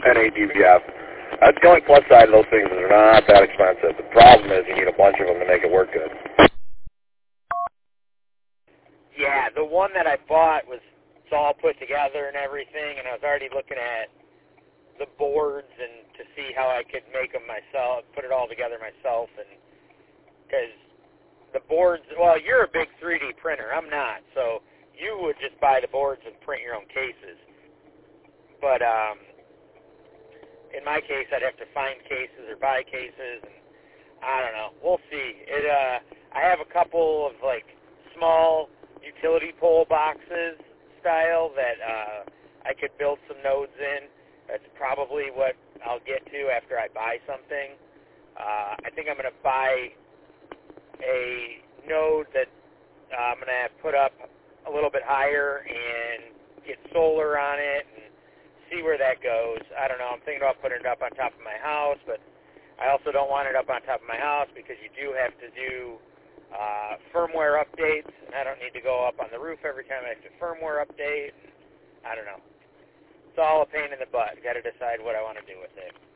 NADVF. That's the only plus side of those things is they're not that expensive. The problem is you need a bunch of them to make it work good. Yeah, the one that I bought was all put together and everything, and I was already looking at the boards and to see how I could make them myself, put it all together myself, and because the boards, well, you're a big 3D printer. I'm not, so you would just buy the boards and print your own cases. But in my case, I'd have to find cases or buy cases, and I don't know. We'll see. I have a couple of like small utility pole boxes style that I could build some nodes in. That's probably what I'll get to after I buy something. I think I'm going to buy a node that I'm going to put up a little bit higher and get solar on it and see where that goes. I don't know. I'm thinking about putting it up on top of my house, but I also don't want it up on top of my house because you do have to do firmware updates, and I don't need to go up on the roof every time I have to firmware update. I don't know. It's all a pain in the butt. Got to decide what I want to do with it.